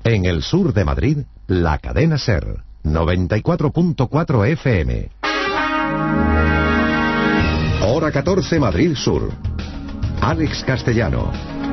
En el sur de Madrid, la cadena SER, 94.4 FM. Hora 14, Madrid Sur. Alex Castellano.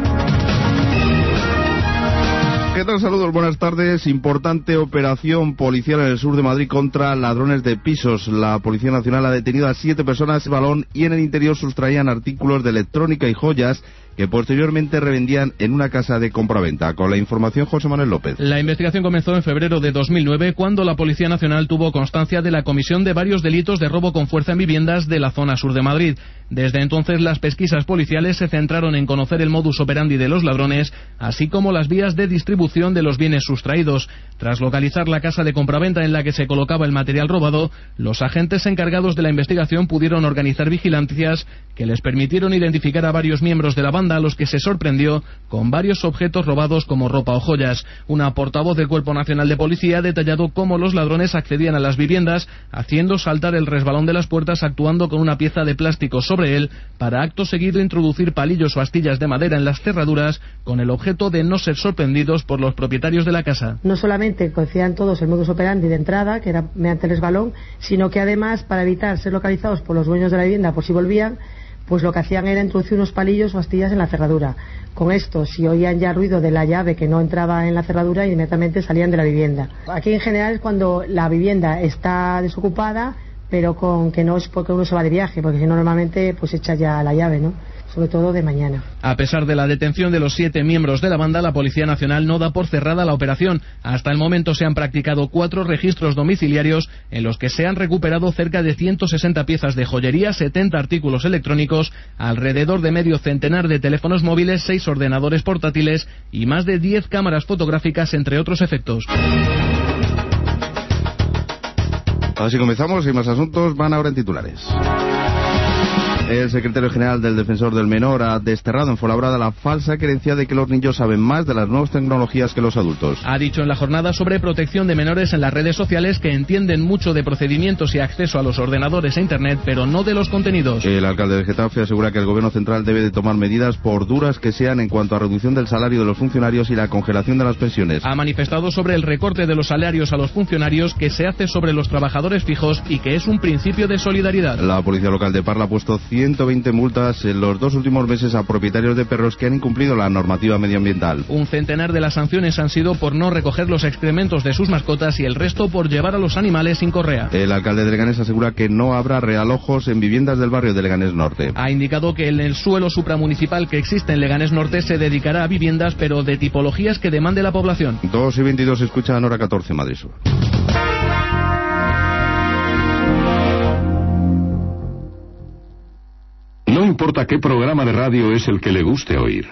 ¿Qué tal? Saludos, buenas tardes. Importante operación policial en el sur de Madrid contra ladrones de pisos. La Policía Nacional ha detenido a 7 personas de Balón y en el interior sustraían artículos de electrónica y joyas que posteriormente revendían en una casa de compraventa. Con la información, José Manuel López. La investigación comenzó en febrero de 2009, cuando la Policía Nacional tuvo constancia de la comisión de varios delitos de robo con fuerza en viviendas de la zona sur de Madrid. Desde entonces, las pesquisas policiales se centraron en conocer el modus operandi de los ladrones, así como las vías de distribución de los bienes sustraídos. Tras localizar la casa de compraventa en la que se colocaba el material robado, los agentes encargados de la investigación pudieron organizar vigilancias que les permitieron identificar a varios miembros de la banda, a los que se sorprendió con varios objetos robados como ropa o joyas. Una portavoz del Cuerpo Nacional de Policía ha detallado cómo los ladrones accedían a las viviendas, haciendo saltar el resbalón de las puertas, actuando con una pieza de plástico sobre él, para acto seguido introducir palillos o astillas de madera en las cerraduras, con el objeto de no ser sorprendidos por los propietarios de la casa. No solamente conocían todos el modus operandi de entrada, que era mediante el resbalón, sino que además, para evitar ser localizados por los dueños de la vivienda por si volvían, pues lo que hacían era introducir unos palillos o astillas en la cerradura. Con esto, si oían ya ruido de la llave que no entraba en la cerradura, inmediatamente salían de la vivienda. Aquí en general es cuando la vivienda está desocupada, pero con que no es porque uno se va de viaje, porque si no normalmente pues echa ya la llave, ¿no? Sobre todo de mañana. A pesar de la detención de los 7 miembros de la banda, la Policía Nacional no da por cerrada la operación. Hasta el momento se han practicado 4 registros domiciliarios en los que se han recuperado cerca de 160 piezas de joyería, 70 artículos electrónicos, alrededor de medio centenar de teléfonos móviles, 6 ordenadores portátiles y más de 10 cámaras fotográficas, entre otros efectos. Así comenzamos y más asuntos van ahora en titulares. El secretario general del Defensor del Menor ha desterrado en Fuenlabrada la falsa creencia de que los niños saben más de las nuevas tecnologías que los adultos. Ha dicho en la jornada sobre protección de menores en las redes sociales que entienden mucho de procedimientos y acceso a los ordenadores e Internet, pero no de los contenidos. El alcalde de Getafe asegura que el gobierno central debe de tomar medidas, por duras que sean, en cuanto a reducción del salario de los funcionarios y la congelación de las pensiones. Ha manifestado sobre el recorte de los salarios a los funcionarios que se hace sobre los trabajadores fijos y que es un principio de solidaridad. La policía local de Parla ha puesto 120 multas en los 2 últimos meses a propietarios de perros que han incumplido la normativa medioambiental. Un centenar de las sanciones han sido por no recoger los excrementos de sus mascotas y el resto por llevar a los animales sin correa. El alcalde de Leganés asegura que no habrá realojos en viviendas del barrio de Leganés Norte. Ha indicado que en el suelo supramunicipal que existe en Leganés Norte se dedicará a viviendas, pero de tipologías que demande la población. 2:22 escuchan Hora 14, Madrid Sur. No importa qué programa de radio es el que le guste oír.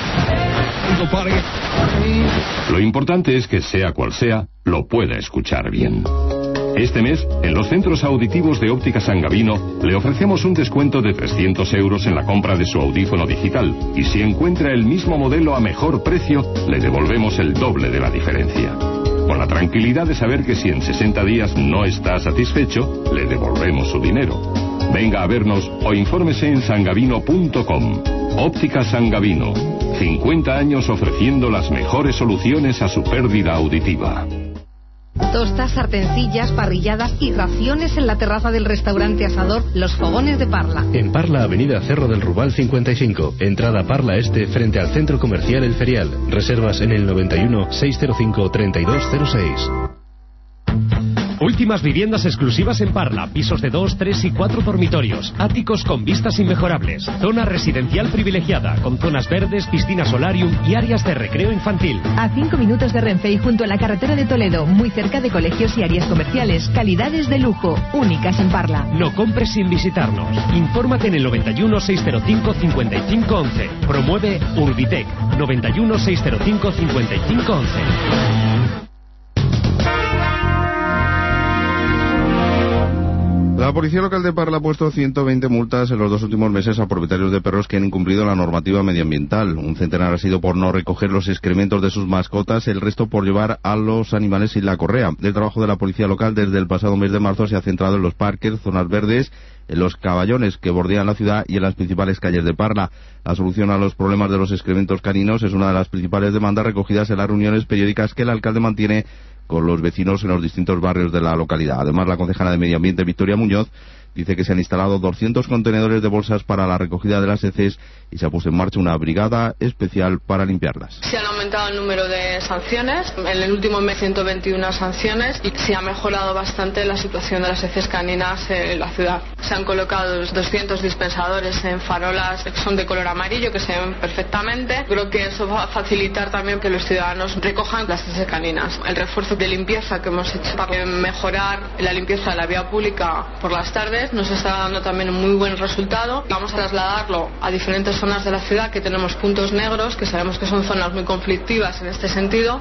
Lo importante es que, sea cual sea, lo pueda escuchar bien. Este mes, en los centros auditivos de Óptica San Gavino, le ofrecemos un descuento de 300 euros en la compra de su audífono digital. Y si encuentra el mismo modelo a mejor precio, le devolvemos el doble de la diferencia. Con la tranquilidad de saber que si en 60 días no está satisfecho, le devolvemos su dinero. Venga a vernos o infórmese en sangavino.com. Óptica San Gavino. 50 años ofreciendo las mejores soluciones a su pérdida auditiva. Tostas, sartencillas, parrilladas y raciones en la terraza del restaurante Asador Los Fogones de Parla. En Parla, avenida Cerro del Rubal 55. Entrada Parla Este, frente al centro comercial El Ferial. Reservas en el 91 605 3206. Últimas viviendas exclusivas en Parla, pisos de 2, 3 y 4 dormitorios, áticos con vistas inmejorables, zona residencial privilegiada, con zonas verdes, piscina solarium y áreas de recreo infantil. A 5 minutos de Renfe y junto a la carretera de Toledo, muy cerca de colegios y áreas comerciales, calidades de lujo, únicas en Parla. No compres sin visitarnos. Infórmate en el 91 605 5511. Promueve Urbitec. 91 605 5511. La policía local de Parla ha puesto 120 multas en los 2 últimos meses a propietarios de perros que han incumplido la normativa medioambiental. Un centenar ha sido por no recoger los excrementos de sus mascotas, el resto por llevar a los animales sin la correa. El trabajo de la policía local desde el pasado mes de marzo se ha centrado en los parques, zonas verdes, en los caballones que bordean la ciudad y en las principales calles de Parla. La solución a los problemas de los excrementos caninos es una de las principales demandas recogidas en las reuniones periódicas que el alcalde mantiene con los vecinos en los distintos barrios de la localidad. Además, la concejala de Medio Ambiente, Victoria Muñoz, dice que se han instalado 200 contenedores de bolsas para la recogida de las heces y se ha puesto en marcha una brigada especial para limpiarlas. Se han aumentado el número de sanciones, en el último mes 121 sanciones, y se ha mejorado bastante la situación de las heces caninas en la ciudad. Se han colocado 200 dispensadores en farolas que son de color amarillo, que se ven perfectamente. Creo que eso va a facilitar también que los ciudadanos recojan las heces caninas. El refuerzo de limpieza que hemos hecho para mejorar la limpieza de la vía pública por las tardes nos está dando también un muy buen resultado. Vamos a trasladarlo a diferentes zonas de la ciudad que tenemos puntos negros, que sabemos que son zonas muy conflictivas en este sentido.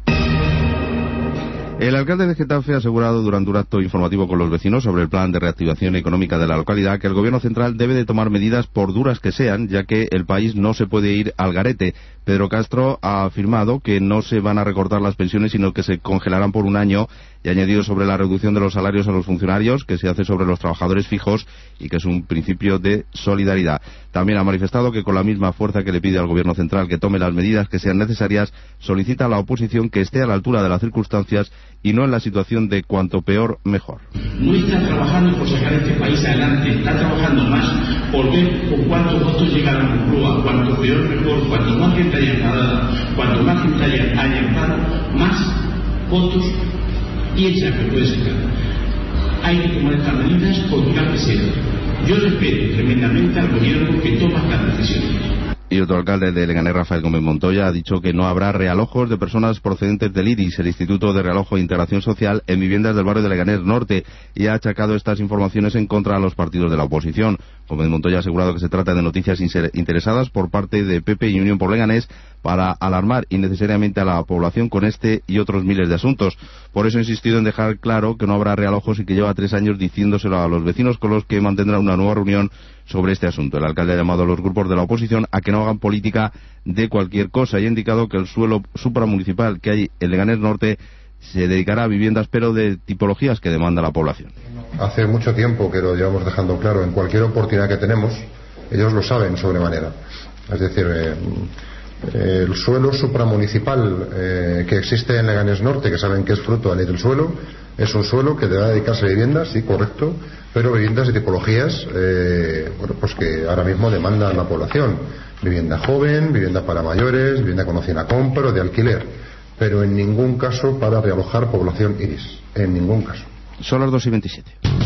El alcalde de Getafe ha asegurado durante un acto informativo con los vecinos sobre el plan de reactivación económica de la localidad que el gobierno central debe de tomar medidas por duras que sean, ya que el país no se puede ir al garete. Pedro Castro ha afirmado que no se van a recortar las pensiones, sino que se congelarán por un año, y ha añadido sobre la reducción de los salarios a los funcionarios, que se hace sobre los trabajadores fijos y que es un principio de solidaridad. También ha manifestado que con la misma fuerza que le pide al gobierno central que tome las medidas que sean necesarias, solicita a la oposición que esté a la altura de las circunstancias y no en la situación de cuanto peor, mejor. No está trabajando por sacar este país adelante, está trabajando más por ver con cuántos votos llega a la Moncloa, cuanto peor, mejor, cuanto más gente haya enfadada, cuanto más gente haya enfadado, más votos piensa que puede sacar. Hay que tomar estas medidas por duras que sean. Yo respeto tremendamente al gobierno que toma estas decisiones. Y otro alcalde de Leganés, Rafael Gómez Montoya, ha dicho que no habrá realojos de personas procedentes del IRIS, el Instituto de Realojo e Integración Social, en viviendas del barrio de Leganés Norte, y ha achacado estas informaciones en contra a los partidos de la oposición. Gómez Montoya ha asegurado que se trata de noticias interesadas por parte de PP y Unión por Leganés para alarmar innecesariamente a la población con este y otros miles de asuntos. Por eso ha insistido en dejar claro que no habrá realojos y que lleva 3 años diciéndoselo a los vecinos, con los que mantendrá una nueva reunión sobre este asunto. El alcalde ha llamado a los grupos de la oposición a que no hagan política de cualquier cosa y ha indicado que el suelo supramunicipal que hay en Leganés Norte se dedicará a viviendas, pero de tipologías que demanda la población. Hace mucho tiempo que lo llevamos dejando claro. En cualquier oportunidad que tenemos, ellos lo saben sobremanera. Es decir, el suelo supramunicipal que existe en Leganés Norte, que saben que es fruto de la ley del suelo, es un suelo que debe dedicarse a viviendas, sí, correcto, pero viviendas de tipologías pues que ahora mismo demandan la población. Vivienda joven, vivienda para mayores, vivienda con opción a compra o de alquiler, pero en ningún caso para realojar población IRIS, en ningún caso. Son las 2:27.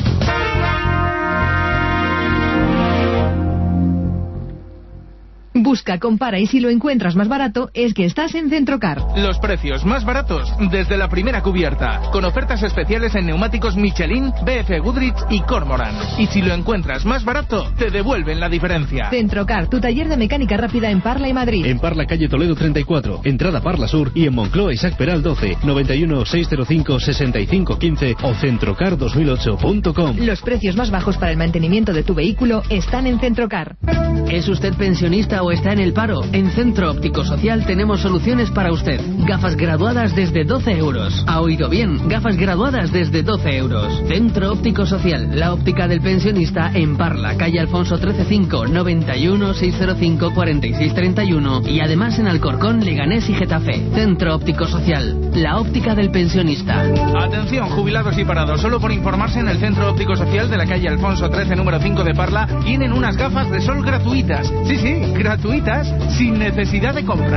Busca, compara y si lo encuentras más barato es que estás en Centrocar. Los precios más baratos desde la primera cubierta, con ofertas especiales en neumáticos Michelin, BF Goodrich y Cormoran. Y si lo encuentras más barato, te devuelven la diferencia. Centrocar, tu taller de mecánica rápida en Parla y Madrid. En Parla, calle Toledo 34, entrada Parla Sur, y en Moncloa, Isaac Peral 12, 91 605 65 15 o centrocar2008.com. Los precios más bajos para el mantenimiento de tu vehículo están en Centrocar. ¿Es usted pensionista o está en el paro? En Centro Óptico Social tenemos soluciones para usted. Gafas graduadas desde 12 euros. ¿Ha oído bien? Gafas graduadas desde 12 euros. Centro Óptico Social, la óptica del pensionista en Parla, calle Alfonso 135, 91 605 46 31 y además en Alcorcón, Leganés y Getafe. Centro Óptico Social, la óptica del pensionista. Atención, jubilados y parados, solo por informarse, en el Centro Óptico Social de la calle Alfonso 13, número 5 de Parla, tienen unas gafas de sol gratuitas. Sí, gratuitas, sin necesidad de compra.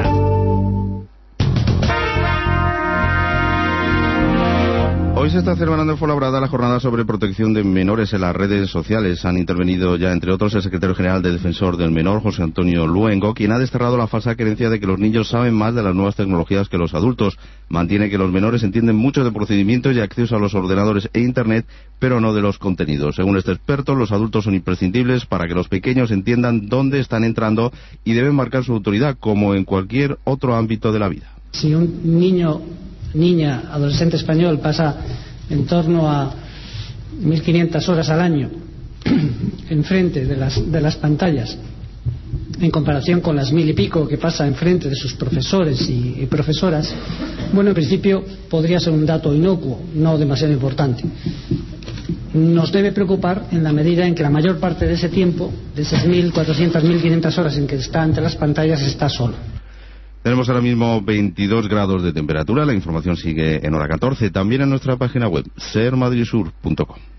Hoy se está celebrando en Fuenlabrada la jornada sobre protección de menores en las redes sociales. Han intervenido ya, entre otros, el secretario general del Defensor del Menor, José Antonio Luengo, quien ha desterrado la falsa creencia de que los niños saben más de las nuevas tecnologías que los adultos. Mantiene que los menores entienden mucho de procedimientos y acceso a los ordenadores e Internet, pero no de los contenidos. Según este experto, los adultos son imprescindibles para que los pequeños entiendan dónde están entrando y deben marcar su autoridad, como en cualquier otro ámbito de la vida. Si un niña, adolescente español pasa en torno a 1.500 horas al año enfrente de las pantallas, en comparación con las 1.000 y pico que pasa enfrente de sus profesores y profesoras, bueno, en principio podría ser un dato inocuo, no demasiado importante. Nos debe preocupar en la medida en que la mayor parte de ese tiempo, de esas 1.400, 1.500 horas en que está ante las pantallas, está solo. Tenemos ahora mismo 22 grados de temperatura. La información sigue en hora 14, también en nuestra página web, sermadridsur.com.